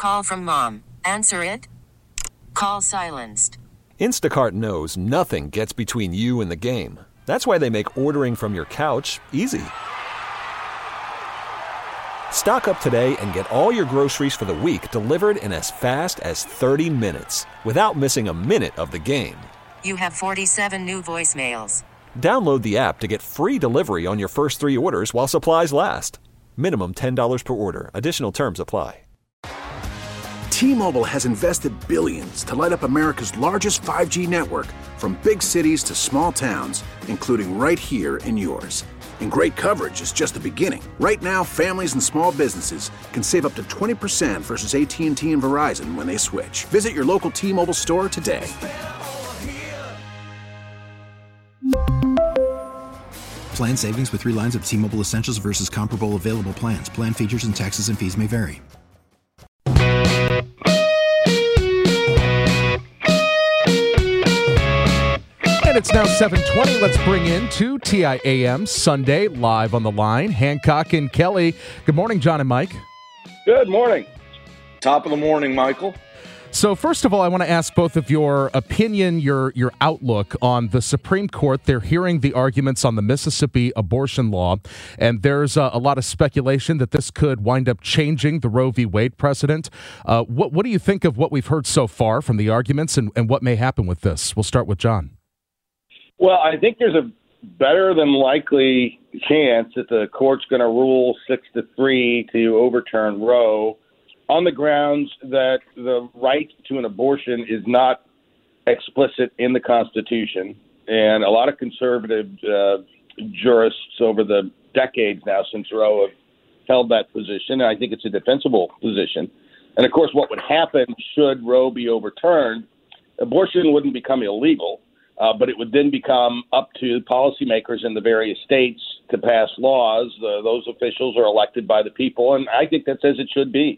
Call from mom. Answer it. Call silenced. Instacart knows nothing gets between you and the game. That's why they make ordering from your couch easy. Stock up today and get all your groceries for the week delivered in as fast as 30 minutes without missing a minute of the game. You have 47 new voicemails. Download the app to get free delivery on your first 3 orders while supplies last. Minimum $10 per order. Additional terms apply. T-Mobile has invested billions to light up America's largest 5G network, from big cities to small towns, including right here in yours. And great coverage is just the beginning. Right now, families and small businesses can save up to 20% versus AT&T and Verizon when they switch. Visit your local T-Mobile store today. Plan savings with 3 lines of T-Mobile Essentials versus comparable available plans. Plan features and taxes and fees may vary. And it's now 7:20. Let's bring in to TIAM Sunday live on the line. Hancock and Kelly. Good morning, John and Mike. Good morning. Top of the morning, Michael. So first of all, I want to ask both of your opinion, your outlook on the Supreme Court. They're hearing the arguments on the Mississippi abortion law, and there's a lot of speculation that this could wind up changing the Roe v. Wade precedent. What do you think of what we've heard so far from the arguments and what may happen with this? We'll start with John. Well, I think there's a better than likely chance that the court's going to rule 6-3 to overturn Roe on the grounds that the right to an abortion is not explicit in the Constitution. And a lot of conservative jurists over the decades now since Roe have held that position. And I think it's a defensible position. And, of course, what would happen should Roe be overturned, abortion wouldn't become illegal, but it would then become up to policymakers in the various states to pass laws. Those officials are elected by the people, and I think that's as it should be.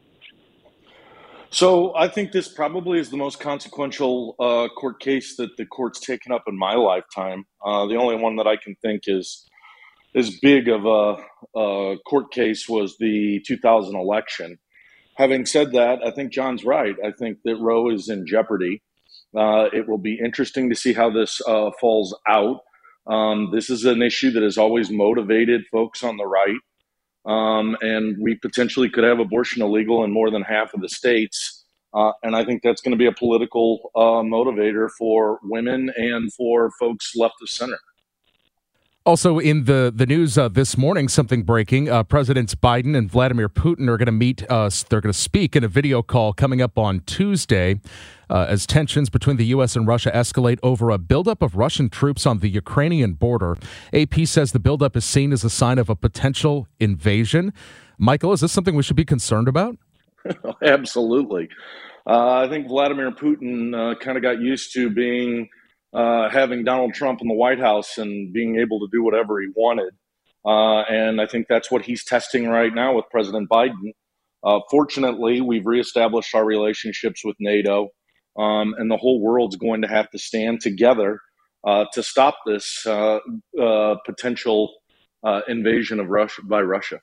So I think this probably is the most consequential court case that the court's taken up in my lifetime. The only one that I can think is as big of a court case was the 2000 election. Having said that, I think John's right. I think that Roe is in jeopardy. It will be interesting to see how this falls out. This is an issue that has always motivated folks on the right. And we potentially could have abortion illegal in more than half of the states. And I think that's going to be a political motivator for women and for folks left of center. Also in the news this morning, something breaking. Presidents Biden and Vladimir Putin are going to meet. They're going to speak in a video call coming up on Tuesday as tensions between the U.S. and Russia escalate over a buildup of Russian troops on the Ukrainian border. AP says the buildup is seen as a sign of a potential invasion. Michael, is this something we should be concerned about? Absolutely. I think Vladimir Putin kind of got used to having Donald Trump in the White House and being able to do whatever he wanted. And I think that's what he's testing right now with President Biden. Fortunately, we've reestablished our relationships with NATO, and the whole world's going to have to stand together to stop this potential invasion of Russia by Russia.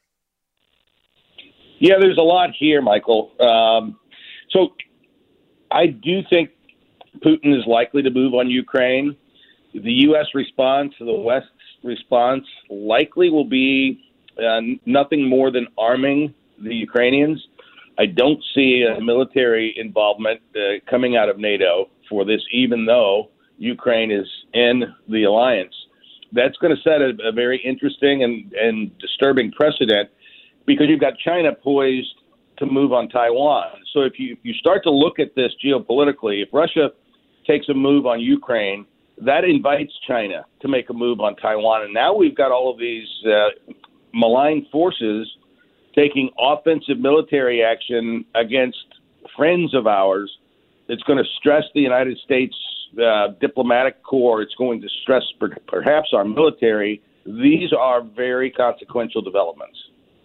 Yeah, there's a lot here, Michael. So I do think Putin is likely to move on Ukraine. The U.S. response, the West's response, likely will be nothing more than arming the Ukrainians. I don't see a military involvement coming out of NATO for this, even though Ukraine is in the alliance. That's going to set a very interesting and disturbing precedent because you've got China poised to move on Taiwan. So if you start to look at this geopolitically, if Russia takes a move on Ukraine, that invites China to make a move on Taiwan. And now we've got all of these malign forces taking offensive military action against friends of ours. It's going to stress the United States diplomatic corps. It's going to stress perhaps our military. These are very consequential developments.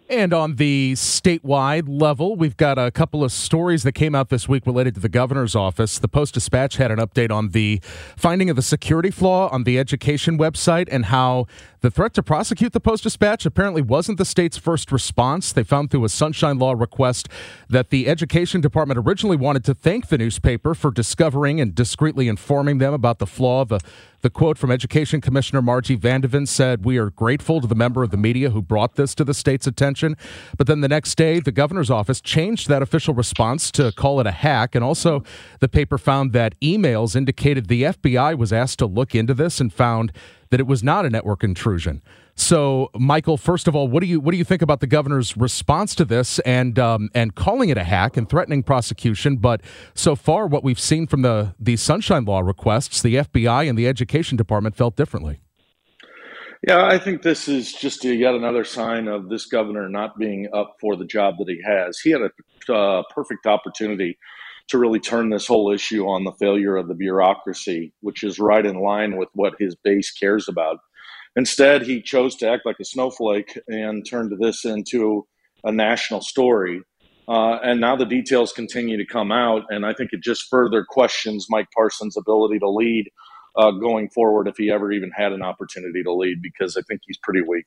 And on the statewide level, we've got a couple of stories that came out this week related to the governor's office. The Post-Dispatch had an update on the finding of the security flaw on the education website and how the threat to prosecute the Post-Dispatch apparently wasn't the state's first response. They found through a Sunshine Law request that the Education Department originally wanted to thank the newspaper for discovering and discreetly informing them about the flaw. The quote from Education Commissioner Margie Vandeven said, "We are grateful to the member of the media who brought this to the state's attention." But then the next day, the governor's office changed that official response to call it a hack. And also, the paper found that emails indicated the FBI was asked to look into this and found that it was not a network intrusion. So, Michael, first of all, what do you think about the governor's response to this and calling it a hack and threatening prosecution? But so far, what we've seen from the Sunshine Law requests, the FBI and the Education Department felt differently. Yeah, I think this is just yet another sign of this governor not being up for the job that he has. He had a perfect opportunity to really turn this whole issue on the failure of the bureaucracy, which is right in line with what his base cares about. Instead, he chose to act like a snowflake and turned this into a national story. And now the details continue to come out, and I think it just further questions Mike Parsons' ability to lead going forward if he ever even had an opportunity to lead, because I think he's pretty weak.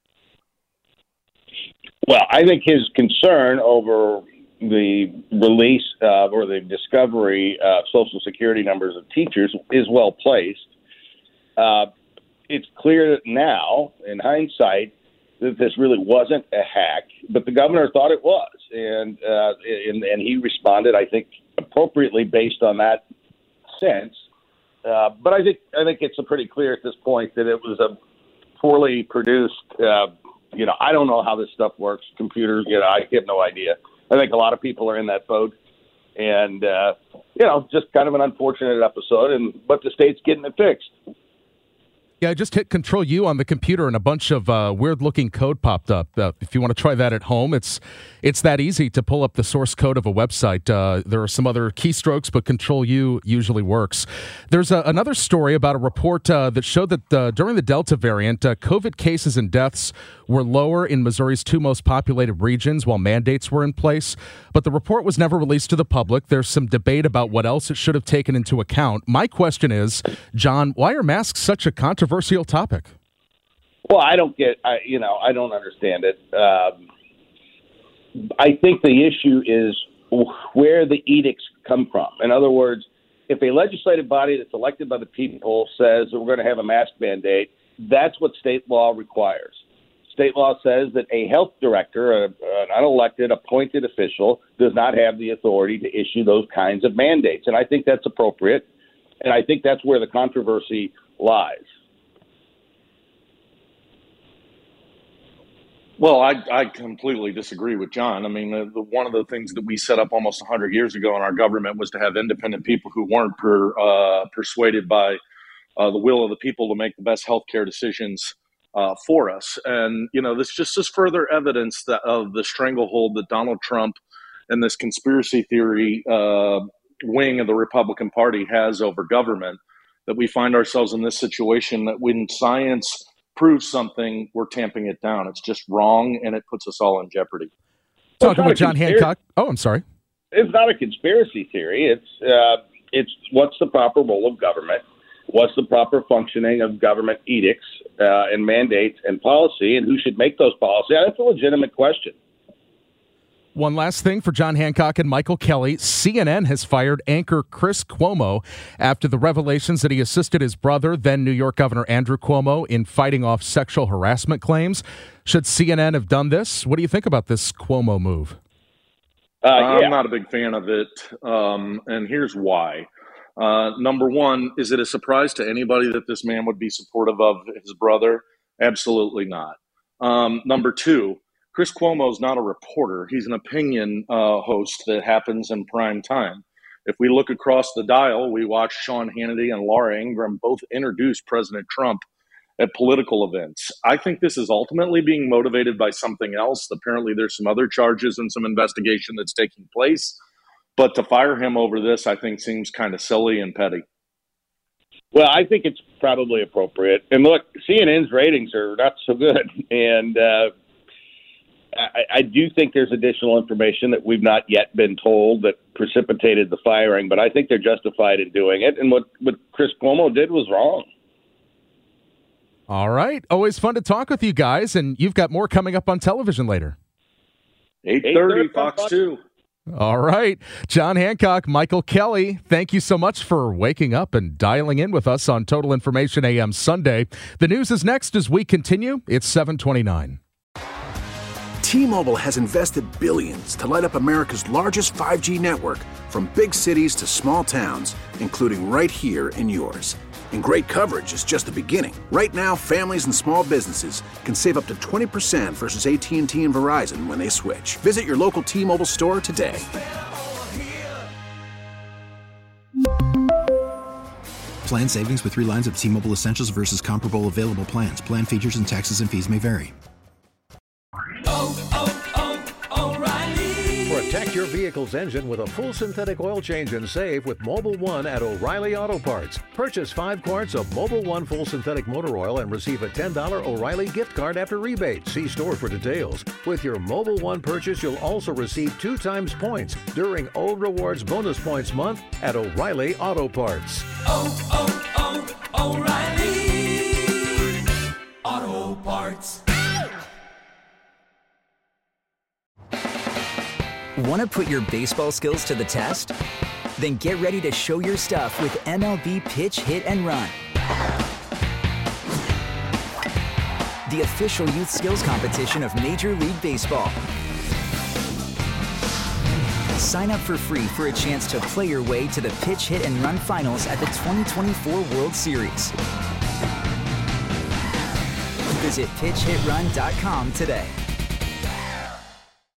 Well, I think his concern over the release or the discovery of Social Security numbers of teachers is well placed. It's clear now, in hindsight, that this really wasn't a hack, but the governor thought it was, and he responded, I think, appropriately based on that sense. But I think it's pretty clear at this point that it was a poorly produced. I don't know how this stuff works. Computers, I have no idea. I think a lot of people are in that boat, and just kind of an unfortunate episode. But the state's getting it fixed. Yeah, I just hit Control-U on the computer and a bunch of weird-looking code popped up. If you want to try that at home, it's that easy to pull up the source code of a website. There are some other keystrokes, but Control-U usually works. There's another story about a report that showed that during the Delta variant, COVID cases and deaths were lower in Missouri's two most populated regions while mandates were in place. But the report was never released to the public. There's some debate about what else it should have taken into account. My question is, John, why are masks such a controversial topic? Well, I don't understand it. I think the issue is where the edicts come from. In other words, if a legislative body that's elected by the people says that we're going to have a mask mandate, that's what state law requires. State law says that a health director, an unelected, appointed official, does not have the authority to issue those kinds of mandates. And I think that's appropriate. And I think that's where the controversy lies. Well, I completely disagree with John. I mean, one of the things that we set up almost 100 years ago in our government was to have independent people who weren't persuaded by the will of the people to make the best healthcare decisions for us. And, this just is further evidence of the stranglehold that Donald Trump and this conspiracy theory wing of the Republican Party has over government, that we find ourselves in this situation that when science proves something, we're tamping it down. It's just wrong, and it puts us all in jeopardy. Talking with John Hancock. Oh, I'm sorry. It's not a conspiracy theory. It's what's the proper role of government? What's the proper functioning of government edicts and mandates and policy, and who should make those policies? That's a legitimate question. One last thing for John Hancock and Michael Kelly. CNN has fired anchor Chris Cuomo after the revelations that he assisted his brother, then New York Governor Andrew Cuomo, in fighting off sexual harassment claims. Should CNN have done this? What do you think about this Cuomo move? I'm not a big fan of it, and here's why. Number one, is it a surprise to anybody that this man would be supportive of his brother? Absolutely not. Number two, Chris Cuomo is not a reporter. He's an opinion host that happens in prime time. If we look across the dial, we watch Sean Hannity and Laura Ingraham both introduce President Trump at political events. I think this is ultimately being motivated by something else. Apparently, there's some other charges and some investigation that's taking place. But to fire him over this, I think, seems kind of silly and petty. Well, I think it's probably appropriate. And look, CNN's ratings are not so good. And I do think there's additional information that we've not yet been told that precipitated the firing, but I think they're justified in doing it. And what Chris Cuomo did was wrong. All right. Always fun to talk with you guys, and you've got more coming up on television later. 8:30, Fox 2. All right. John Hancock, Michael Kelly, thank you so much for waking up and dialing in with us on Total Information AM Sunday. The news is next as we continue. It's 7:29. T-Mobile has invested billions to light up America's largest 5G network, from big cities to small towns, including right here in yours. And great coverage is just the beginning. Right now, families and small businesses can save up to 20% versus AT&T and Verizon when they switch. Visit your local T-Mobile store today. Plan savings with 3 lines of T-Mobile Essentials versus comparable available plans. Plan features and taxes and fees may vary. Protect your vehicle's engine with a full synthetic oil change and save with Mobil 1 at O'Reilly Auto Parts. Purchase 5 quarts of Mobil 1 full synthetic motor oil and receive a $10 O'Reilly gift card after rebate. See store for details. With your Mobil 1 purchase, you'll also receive 2 times points during O Rewards Bonus Points Month at O'Reilly Auto Parts. O'Reilly Auto Parts. Want to put your baseball skills to the test? Then get ready to show your stuff with MLB Pitch, Hit, and Run, the official youth skills competition of Major League Baseball. Sign up for free for a chance to play your way to the Pitch, Hit, and Run finals at the 2024 World Series. Visit pitchhitrun.com today.